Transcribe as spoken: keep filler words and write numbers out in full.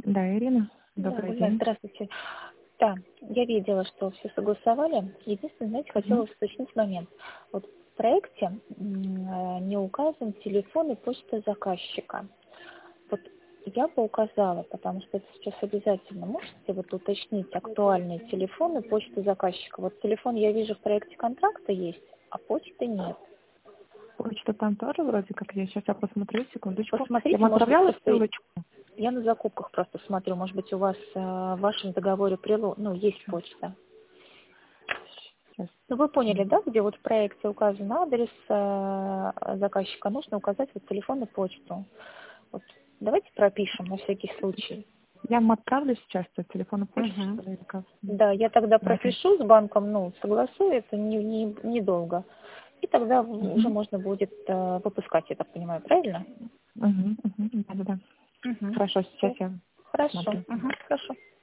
Да, Ирина, Да, добрый да, день. здравствуйте. Да, я видела, что все согласовали. Единственное, знаете, хотела Мгм. уточнить момент. Вот в проекте м, э, не указан телефон и почта заказчика. Вот я бы указала, потому что это сейчас обязательно. Можете вот уточнить актуальный телефон и почту заказчика? Вот телефон я вижу в проекте контракта есть, а почты нет. Почта там тоже вроде как есть. Сейчас я посмотрю, секундочку. Я Посмотрите, вам может быть, отправляла просто ссылочку? я на закупках просто смотрю, может быть, у вас э, в вашем договоре прило... ну, есть Сейчас. почта. Сейчас. Ну, вы поняли, М. да, где вот в проекте указан адрес э, заказчика, нужно указать вот телефон и почту. Вот. Давайте пропишем на всякий случай. Я вам отправлю сейчас э, телефон и почту, Мгм. что ли, или как? М. Да, я тогда Ладно. пропишу с банком, ну, согласую, это не, не, недолго. И тогда уже Мгм. можно будет э, выпускать, я так понимаю, правильно? Мгм. Мгм. Да-да-да. Угу. Хорошо, сейчас Все. я Хорошо. посмотрю. Угу. Хорошо.